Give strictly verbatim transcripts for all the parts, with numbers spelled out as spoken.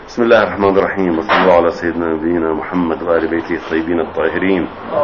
بسم الله الرحمن الرحيم، وصلى الله على سيدنا نبينا محمد وآل بيته الطيبين الطاهرين.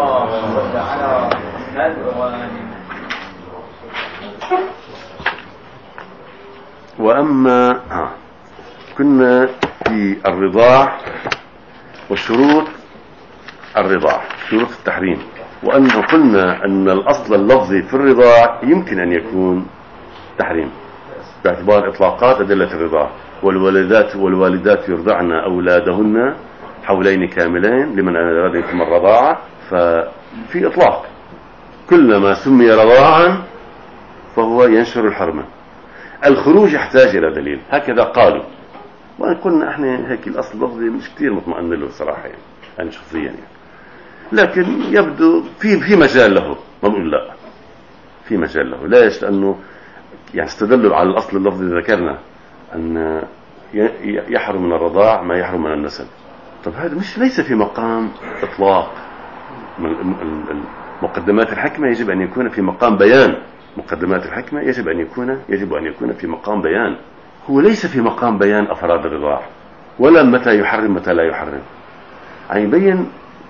وأما آه. كنا في الرضاع وشروط الرضاع، شروط التحريم، وأن قلنا أن الأصل اللفظي في الرضاع يمكن أن يكون تحريم باعتبار إطلاقات أدلة الرضاع. والوالدات والوالدات يرضعن أولادهن حولين كاملين لمن أراد يتم الرضاعة، ففي إطلاق كلما سمي رضاعا فهو ينشر الحرمة. الخروج يحتاج إلى دليل، هكذا قالوا، وأن قلنا احنا هيك الأصل اللفظي مش كتير مطمئن له صراحة يعني أنا شخصيا يعني. لكن يبدو في في مجال له، ما بقول لا، في مجال له. ليش؟ لأنه يعني استدلوا على الأصل اللفظي ذكرنا أن يحرم من الرضاع ما يحرم من النسب. طب هذا مش ليس في مقام إطلاق. مقدمات الحكمة يجب أن يكون في مقام بيان. مقدمات الحكمة يجب أن يكون يجب أن يكون في مقام بيان. هو ليس في مقام بيان أفراد الرضاع، ولا متى يحرم متى لا يحرم. يعني يبين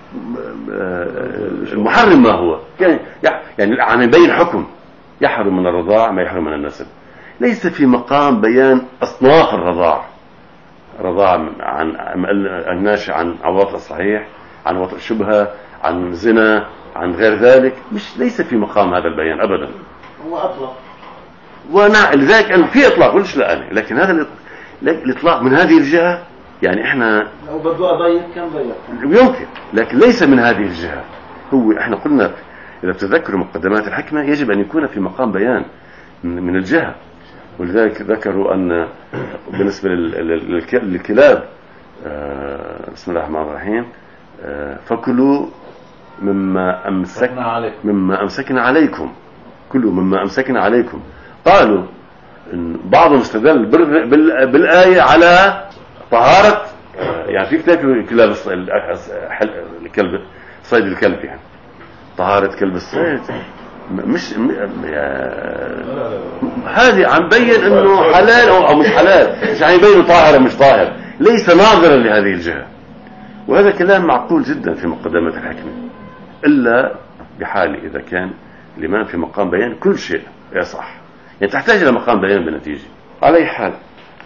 المحرم ما هو، يعني يعني يبين حكم يحرم من الرضاع ما يحرم من النسب. ليس في مقام بيان أصناف الرضاع، رضاع عن الناشئ عن عواطف الصحيح، عن وطئ الشبهة، عن زنا، عن غير ذلك. مش ليس في مقام هذا البيان أبدا. هو أطلق، ونعم لذلك أن في إطلاق، وليش لا أنا، لكن هذا الإطلاق من هذه الجهة يعني إحنا لو بدو أضيق كان ضيق يمكن، لكن ليس من هذه الجهة. هو إحنا قلنا إذا تذكروا مقدمات الحكمة يجب أن يكون في مقام بيان من الجهة. ولذلك ذكروا أن بالنسبة للكلاب بسم الله الرحمن الرحيم فكلوا مما أمسكنا مما أمسكنا عليكم، كلوا مما أمسكنا عليكم. قالوا إن بعضهم استدل بالآية على طهارة، يعني في كتاب كلاب الكلب صيد الكلب، يعني طهارة كلب الصيد. مش هذه عم بين انه حلال او مش حلال، مش عم يبين طاهر مش طاهر، ليس ناظرا لهذه الجهة. وهذا كلام معقول جدا في مقدمة الحكمة، الا بحال اذا كان الامام في مقام بيان كل شيء يصح، يعني تحتاج الى مقام بيان بنتيجة. على اي حال،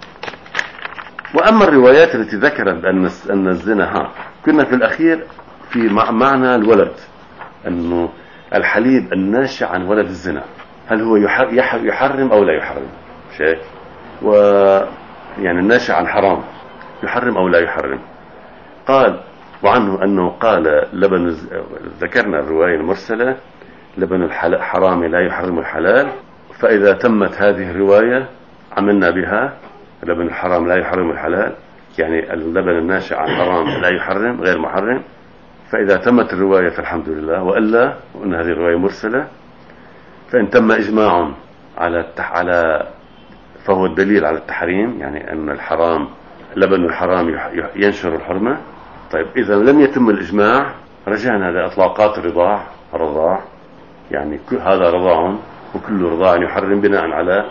واما الروايات التي ذكرت بان ان الزنا، ها كنا في الاخير في معنى الولد، انه الحليب الناشئ عن ولد الزنا هل هو يحرم او لا يحرم؟ شيء و يعني الناشئ عن حرام يحرم او لا يحرم؟ قال وعنه انه قال لبن، ذكرنا الروايه المرسله، لبن الحرام لا يحرم الحلال، فاذا تمت هذه الروايه عملنا بها. لبن الحرام لا يحرم الحلال، يعني اللبن الناشئ عن حرام لا يحرم غير محرم. فإذا تمت الرواية فالحمد لله، وإلا وأن هذه الرواية مرسلة، فإن تم إجماع على التح... على فهو الدليل على التحريم، يعني أن الحرام لبن الحرام ينشر الحرمة. طيب إذا لم يتم الإجماع رجعنا لإطلاقات الرضاع. الرضاع يعني هذا رضاع، وكل رضاع يحرم بناء على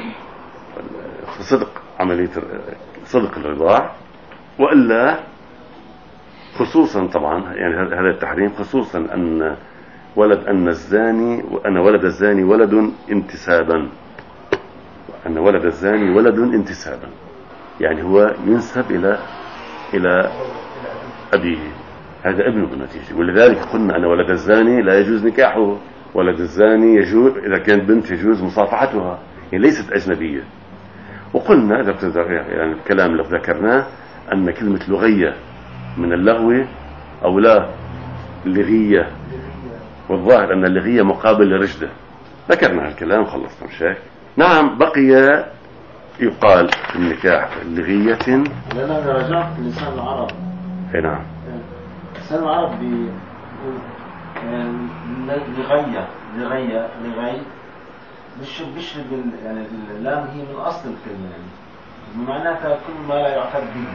صدق عملية صدق الرضاع، وإلا خصوصا طبعا يعني هذا التحريم خصوصا أن ولد أن الزاني وأن ولد الزاني ولد انتسابا، أن ولد الزاني ولد انتسابا، يعني هو ينسب إلى إلى أبيه، هذا ابنه بالنتيجة. ولذلك قلنا أن ولد الزاني لا يجوز نكاحه، ولد الزاني يجوز إذا كانت بنت يجوز مصافحتها، يعني ليست أجنبية. وقلنا إذا يعني الكلام اللي ذكرناه أن كلمة لغية من اللغو أو لا اللغية، والظاهر أن اللغية مقابل لرشدة. ذكرنا الكلام خلصنا مش هيك؟ نعم بقي يقال في النكاح اللغية، لأننا رجعت لسان العرب. اي نعم، لسان العرب لغية لغية لغي مش مش يعني اللام هي من أصل الكلمة، يعني معناتها كل ما لا يعتد به.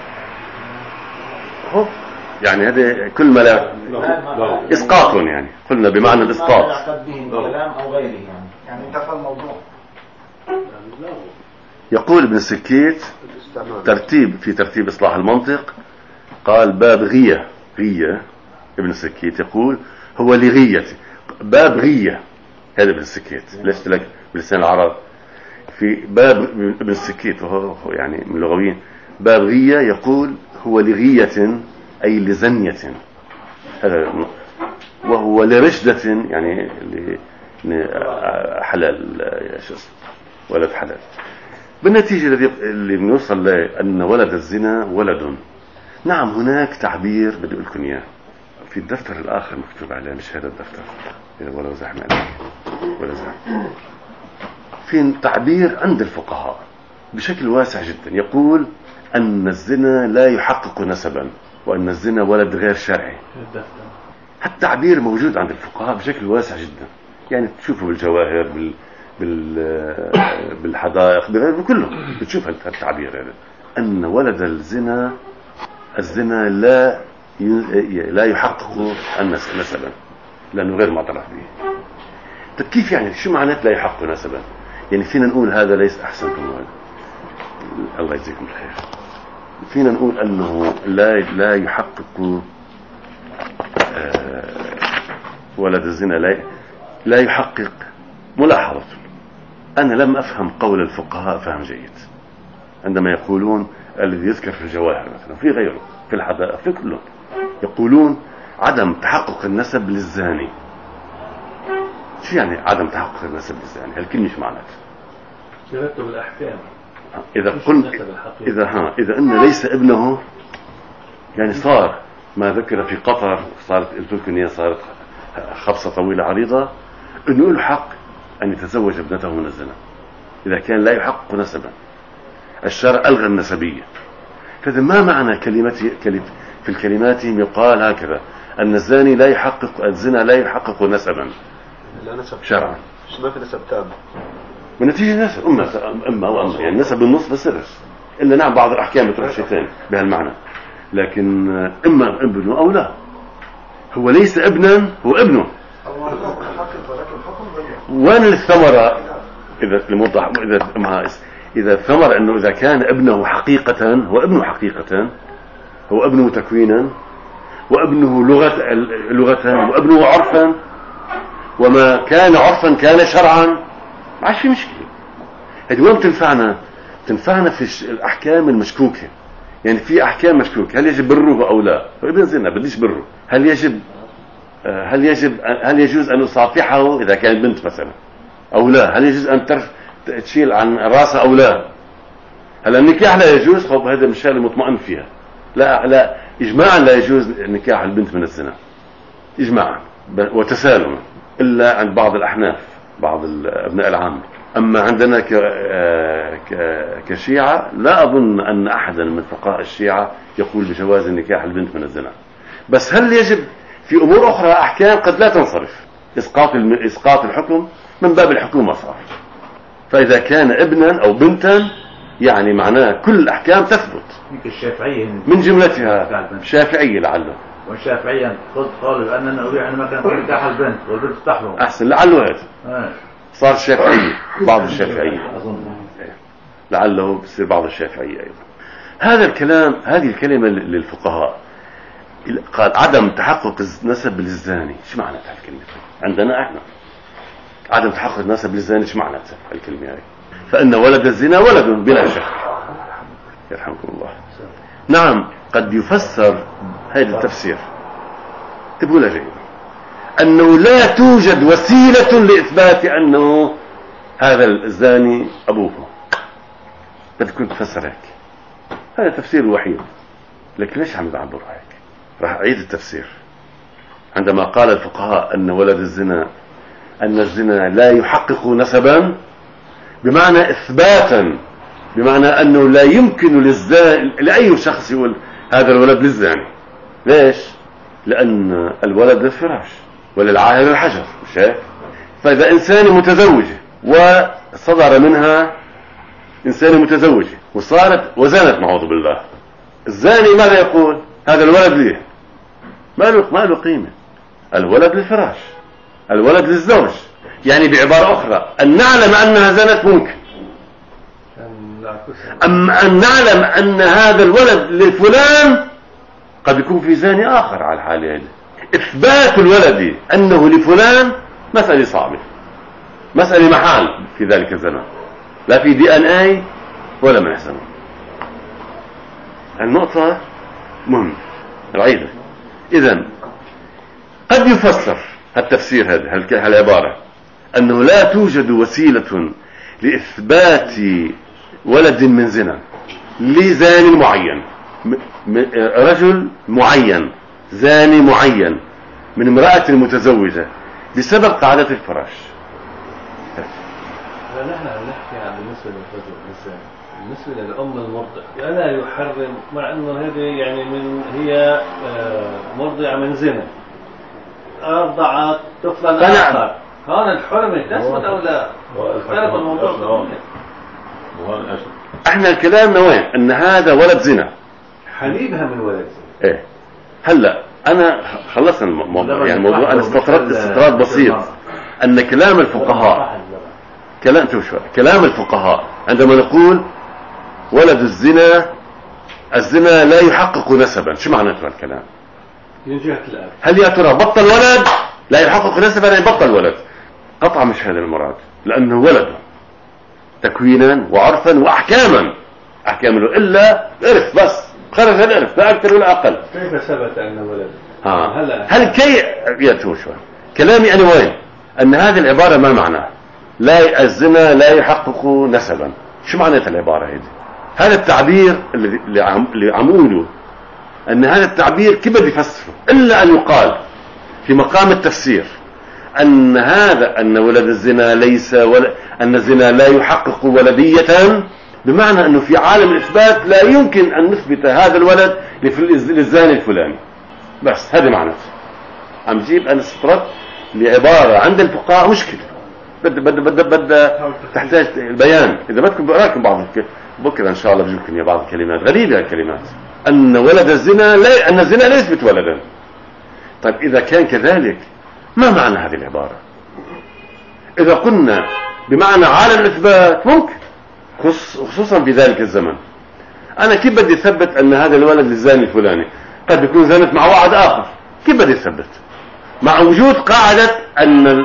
يعني هذا كل ما لا إسقاط، يعني قلنا بمعنى الإسقاط. ما يعتد به الكلام أو غيره، يعني يعني انتهى الموضوع. يقول ابن سكيت ترتيب في ترتيب إصلاح المنطق قال باب غية غية ابن السكيت يقول هو لغية باب غية هذا ابن السكيت ليش لك بلسان العرب في باب ابن السكيت وهو يعني من اللغويين باب غية يقول هو لغية أي لزنية هذا وهو لرشدة يعني حلال شو اسمه ولد حلال. بالنتيجة الذي اللي بنوصل لأن ولد الزنا ولد. نعم هناك تعبير بدي أقول لكم إياه في الدفتر الآخر مكتوب عليه مش هذا الدفتر ولا زحمة ولا زحمة في تعبير عند الفقهاء بشكل واسع جدا يقول أن الزنا لا يحقق نسبا وأن الزنا ولد غير شرعي. هالتعبير موجود عند الفقهاء بشكل واسع جدا يعني تشوفه بالجواهر بال بال بالحدائق بكله بتشوف هالتعبير هذا أن ولد الزنا الزنا لا لا يحقق نسبا لأنه غير معترف به. طيب كيف يعني شو معنات لا يحقق نسبا؟ يعني فينا نقول هذا ليس أحسنكم الله يجزيكم الخير فينا نقول أنه لا لا يحقق آه ولد الزنا لا لا يحقق. ملاحظة أنا لم أفهم قول الفقهاء فهم جيد عندما يقولون الذي يذكر في الجواهر مثلا في غيره في الحدائق في كله يقولون عدم تحقق النسب للزاني. شو يعني عدم تحقق النسب للزاني؟ هالكلمة مش معناتها يرتب الأحكام إذا قلت إذا ها إذا إن ليس ابنه يعني صار ما ذكر في قطر صارت قلت لكم هي صارت خبصة طويلة عريضة إنه له حق أن يتزوج ابنته من الزنا إذا كان لا يحقق نسبا. الشرع ألغى النسبية. فإذا ما معنى كلمة في الكلمات يقال هكذا أن الزاني لا يحقق الزنا لا يحقق نسبا لا نسب شرعا ما في نسب تام من نتيجة نسب أما أما وأما يعني نسب بالنص بسر إلا نعم بعض الأحكام بتروح شيء ثاني بهالمعنى لكن إما ابنه أو لا هو ليس ابنا هو ابنه. وين الثمرة إذا الموضح إذا مع إذا ثمر أنه إذا كان ابنه حقيقة هو ابنه حقيقة هو ابنه تكوينا وابنه لغة لغة وابنه عرفا وما كان عرفا كان شرعا ما عادش في مشكلة. هذه وين تنفعنا؟ تنفعنا في الأحكام المشكوكة يعني في أحكام مشكوكة هل يجب بره أو لا؟ ابن زنا بديش بره هل يجب هل يجب هل يجوز أن أصافحه إذا كان بنت مثلا أو لا؟ هل يجوز أن ترف تشيل عن راسه أو لا؟ هل النكاح لا يجوز؟ خب هذا مش اللي مطمئن فيها لا لا إجماعا لا يجوز نكاح البنت من الزنا إجماعا وتسالما إلا عند بعض الأحناف بعض أبناء العام. أما عندنا كشيعة لا أظن أن أحدا من فقهاء الشيعة يقول بجواز نكاح البنت من الزنا. بس هل يجب في أمور أخرى أحكام قد لا تنصرف إسقاط إسقاط الحكم من باب الحكومة صار. فإذا كان ابنا أو بنتا يعني معناه كل الأحكام تثبت الشافعية من جملتها شافعية لعله والشافعية قد قالوا بأننا أريد أن ما كان نكاح البنت والبنت تحرم أحسن لعله هذا صار الشافعية بعض الشافعية لعله بصير بعض الشافعية أيضا. هذا الكلام هذه الكلمة للفقهاء قال عدم تحقق النسب للزاني شو معناتها الكلمة عندنا احنا عدم تحقق النسب للزاني شو معناتها الكلمة هاي؟ فإن ولد الزنا ولد بلا شك يرحمكم الله. نعم قد يفسر هذا التفسير تقولها جيدا أنه لا توجد وسيلة لإثبات أنه هذا الزاني أبوه بدكم تفسر هيك هذا التفسير الوحيد. لكن ليش عم يعبر هيك؟ راح أعيد التفسير. عندما قال الفقهاء أن ولد الزنا أن الزنا لا يحقق نسبا بمعنى إثباتا بمعنى أنه لا يمكن للزاني لأي شخص يقول هذا الولد للزاني. ليش؟ لأن الولد للفراش وللعاهر الحجر مش هيك؟ فإذا إنسانة متزوجة وصدر منها إنسانة متزوجة وصارت وزنت نعوذ بالله الزاني ماذا يقول؟ هذا الولد ليه؟ ما له ما له قيمة. الولد للفراش الولد للزوج يعني بعبارة أخرى أن نعلم أنها زنت ممكن أما أن نعلم أن هذا الولد لفلان قد يكون في زاني آخر على الحالة هذه. إثبات الولد أنه لفلان مسألة صعبة، مسألة محال في ذلك الزمان، لا في دي ان اي ولا من احسنه. النقطة مهمة رعيدة. إذن قد يفسر التفسير هذا هالعبارة أنه لا توجد وسيلة لإثبات ولد من زنا لزاني معين، رجل معين زاني معين من امرأة متزوجة بسبب قاعدة الفراش. نحن نحكي عن بالنسبة للرجل الإنسان، بالنسبة للأم المرضع لا يحرم، مع أنه هذه يعني من هي مرضعة من زنا أرضعت طفلا آخر، كانت حرمة تثبت أو لا؟ اختلف الموضوع. احنا كلامنا وين؟ ان هذا ولد زنا، حليبها من ولد زنا. ايه هلا انا خلصنا الموضوع، يعني الموضوع انا استطردت استطراد بسيط ان كلام الفقهاء كلام شوي كلام الفقهاء عندما نقول ولد الزنا، الزنا لا يحقق نسبا، شو معنى هذا الكلام؟ من جهة الآب هل يا ترى بطل ولد لا يحقق نسبا يعني بطل ولد؟ قطعا مش هذا المراد، لأنه ولده تكوينا وعرفا وأحكاما، أحكام له إلا إرث بس، خرج الإرث لا أكثر ولا أقل. كيف ثبت أنه ولد؟ ها. هل كي يا شوي كلامي أنا وين؟ أن هذه العبارة ما معناها؟ لا الزنا لا يحقق نسبا، شو معنى العبارة هذه؟ هذا التعبير اللي عم اللي عموله أن هذا التعبير كيف بدي يفسره إلا أن يقال في مقام التفسير أن هذا أن ولد الزنا ليس ول... أن الزنا لا يحقق ولدية، بمعنى أنه في عالم الإثبات لا يمكن أن نثبت هذا الولد للزاني الفلاني، بس هذا معناته. عم جيب أنا استطرد لعبارة عند الفقهاء مشكلة بد بد بد بد تحتاج البيان. إذا بدكم بقراكم بعض بكرة إن شاء الله بجيبكم يا بعض الكلمات غريبة الكلمات، أن ولد الزنا لا أن الزنا لا يثبت ولدا. طيب إذا كان كذلك ما معنى هذه العبارة؟ إذا قلنا بمعنى عالم الإثبات ممكن، خصوصا في ذلك الزمن. أنا كيف بدي أثبت أن هذا الولد للزاني الفلاني؟ قد يكون زانت مع واحد آخر، كيف بدي أثبت؟ مع وجود قاعدة أن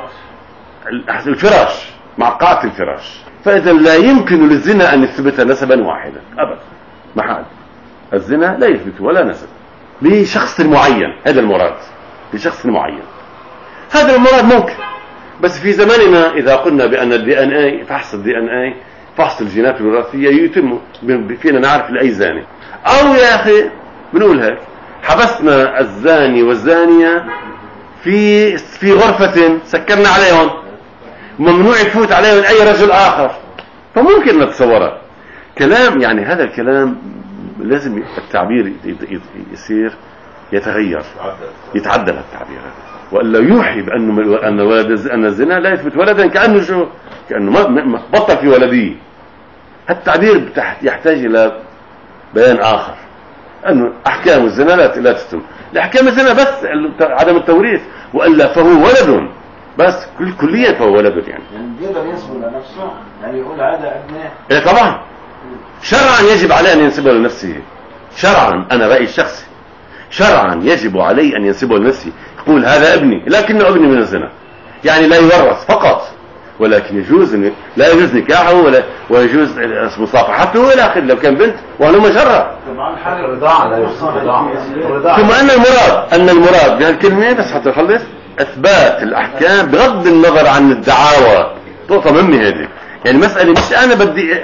الفراش، مع قاعدة الفراش، فإذا لا يمكن للزنا أن يثبت نسبا واحدا أبدا، محال. الزنا لا يثبت ولا نسب لشخص معين، هذا المراد لشخص معين، هذا المراد ممكن. بس في زماننا إذا قلنا بأن الدي ان اي فحص الدي ان اي فحص الجينات الوراثية يتم فينا نعرف لأي زاني، أو يا أخي بنقول هيك حبسنا الزاني والزانية في في غرفة سكرنا عليهم، ممنوع يفوت عليهم أي رجل آخر، فممكن نتصورها. كلام يعني هذا الكلام لازم التعبير يصير يتغير، يتعدل التعبير هذا، وإلا يوحي بأنه أن ولد أن الزنا لا يثبت ولدا، كأنه شو كأنه ما بطل في ولديه. التعبير يحتاج إلى بيان آخر، أنه أحكام الزنا لا لا تتم، لأحكام الزنا بس عدم التوريث، وإلا فهو ولد بس كل كليا فهو ولد يعني. يعني يقدر ينسبه لنفسه، يعني يقول هذا ابنه. إيه طبعا شرعا يجب عليه أن ينسبه لنفسه، شرعا أنا رأيي الشخصي شرعا يجب علي أن ينسبه لنفسه، يقول هذا ابني لكنه ابني من الزنا، يعني لا يورث فقط، ولكن يجوز لا يجوز نكاحه ولا ويجوز مصافحته إلى آخره لو كان بنت وهلم جرى. طبعا حال الرضاعة لا يجوز الرضاعة. ثم أن المراد أن المراد بهالكلمة بس حتى أخلص إثبات الأحكام بغض النظر عن الدعاوى. نقطة مهمة هذه، يعني مسألة مش أنا بدي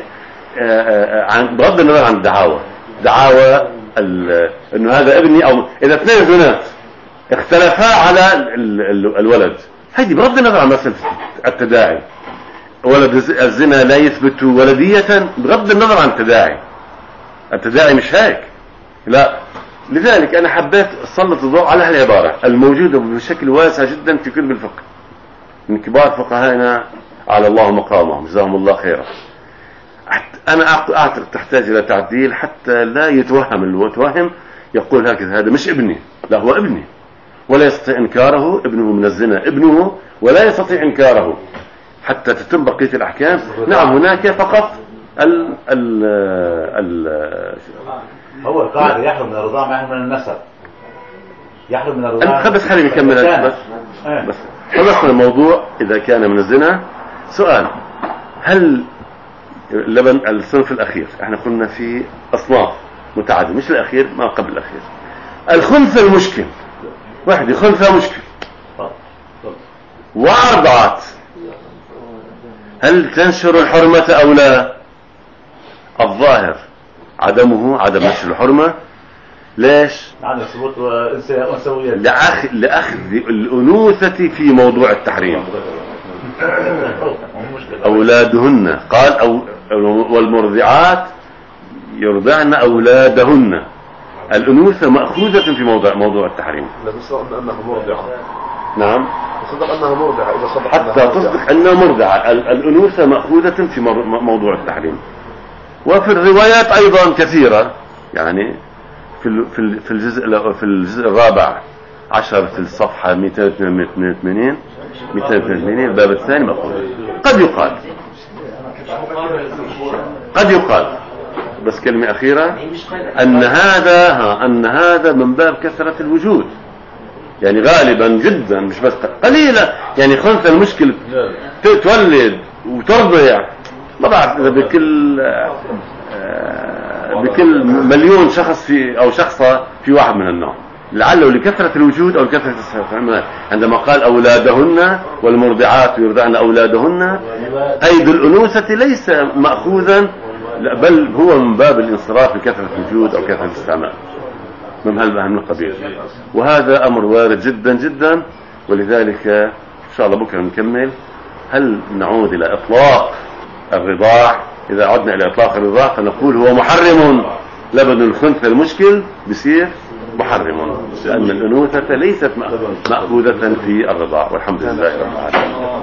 عن بغض النظر عن الدعاوى، دعاوى انه هذا ابني، او اذا اثنين بنات اختلفا على الولد، هذه بغض النظر عن مسألة التداعي. ولد الزنا لا يثبت ولدية بغض النظر عن التداعي، التداعي مش هيك لا. لذلك انا حبيت اسلط الضوء على هالعبارة الموجودة بشكل واسع جدا في كتب الفقه من كبار فقهائنا على الله مقامهم جزاهم الله خيرا. أنا أعتقد تحتاج إلى تعديل حتى لا يتوهم المتوهم يقول هكذا هذا مش ابني، لا هو ابني ولا يستطيع إنكاره، ابنه من الزنا ابنه ولا يستطيع إنكاره حتى تتم بقية الأحكام. نعم هناك فقط ال ال ال هو القاعدة يحرم من الرضاعة ما يحرم من النسب. يحرم من الرضاعة. أنت بس خليني نكمل بس بس خلصنا الموضوع. إذا كان من الزنا سؤال، هل لبن الصنف الأخير احنا قلنا في أصناف متعددة، مش الأخير ما قبل الأخير، الخنثى المشكل، واحد خنثى مشكل وأرضعت، هل تنشر الحرمة أو لا؟ الظاهر عدمه، عدم نشر الحرمة. ليش؟ عدم ثبوت أنثوية لأخذ لأخذ الأنوثة في موضوع التحريم. أولادهن قال أو والمرضعات يرضعن أولادهن، الأنوثة مأخوذة في موضوع موضوع التحريم. لا بصدق أنها مرضعة. نعم بصدق أنها مرضعة إذا صدق حتى تصدق أنها مرضعة. الأنوثة مأخوذة في موضوع التحريم. وفي الروايات أيضا كثيرة، يعني في في في الجزء في الجزء الرابع عشر في الصفحة مئتين واثنين وثمانين مئتين واثنين وثمانين الباب الثاني مأخوذ. قد يقال قد يقال بس كلمة أخيرة أن هذا ها أن هذا من باب كثرة الوجود، يعني غالبا جدا مش بس قليلا، يعني خنثى المشكل تولد وترضع، ما بعرف إذا بكل بكل مليون شخص في أو شخصة في واحد من النوع، لعله لكثرة الوجود أو لكثرة الاستعمال. عندما قال أولادهن والمرضعات يرضعن أولادهن، أي بالأنوثة ليس مأخوذا، بل هو من باب الانصراف لكثرة الوجود أو كثرة الاستعمال من هذا القبيل. وهذا أمر وارد جدا جدا، ولذلك إن شاء الله بكرة نكمل. هل نعود إلى إطلاق الرضاع؟ إذا عدنا إلى إطلاق الرضاع فنقول هو محرم، لبن الخنثى المشكل بصير محرم، لأن الأنوثة ليست مأخوذة في الرضاع. والحمد لله رب العالمين.